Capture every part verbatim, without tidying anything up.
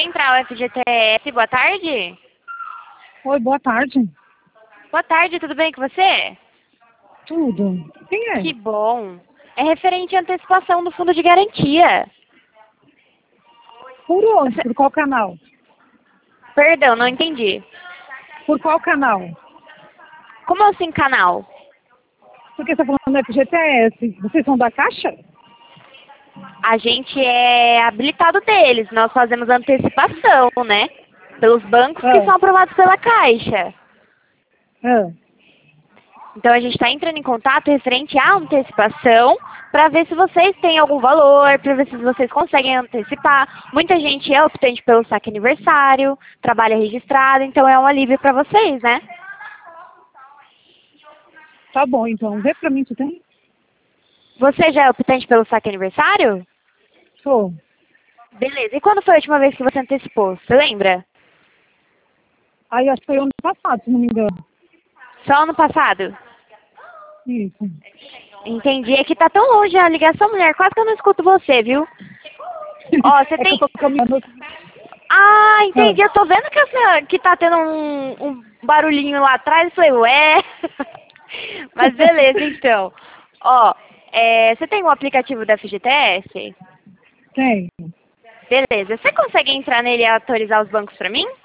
Central F G T S, boa tarde. Oi, boa tarde. Boa tarde, tudo bem com você? Tudo. Quem é? Que bom. É referente à antecipação do fundo de garantia. Por onde? Por qual canal? Perdão, não entendi. Por qual canal? Como assim, canal? Porque você está falando do F G T S. Vocês são da Caixa? A gente é habilitado deles, nós fazemos antecipação, né? Pelos bancos que Ah. são aprovados pela Caixa. Ah. Então a gente está entrando em contato referente à antecipação para ver se vocês têm algum valor, para ver se vocês conseguem antecipar. Muita gente é optante pelo saque aniversário, trabalha registrado, então é um alívio para vocês, né? Tá bom, então. Vê pra mim, tu tem? Você já é optante pelo saque aniversário? Sou. Beleza. E quando foi a última vez que você antecipou? Você lembra? Aí acho que foi ano passado, se não me engano. Só ano passado? Isso. Entendi. É que tá tão longe a ligação, mulher. Quase que eu não escuto você, viu? Ó, você é tem... que eu tô caminhando. Ah, entendi. Ah. Eu tô vendo que, assim, que tá tendo um, um barulhinho lá atrás. Eu falei, ué... Mas beleza, então. Ó, é, você tem um aplicativo da F G T S? Tem. Beleza. Você consegue entrar nele e atualizar os bancos pra mim?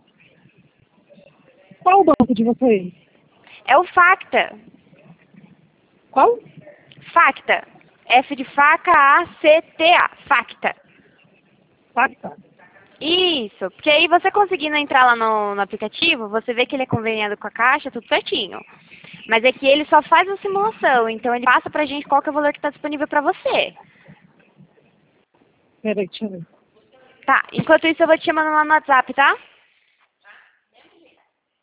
Qual o banco de vocês? É o Facta. Qual? Facta. F de faca, A, C, T, A. Facta. Pacta. Isso. Porque aí você conseguindo entrar lá no, no aplicativo, você vê que ele é conveniado com a Caixa, tudo certinho. Mas é que ele só faz a simulação, então ele passa pra gente qual que é o valor que está disponível pra você. Peraí, deixa eu ver. Tá, enquanto isso eu vou te chamando lá no WhatsApp, tá?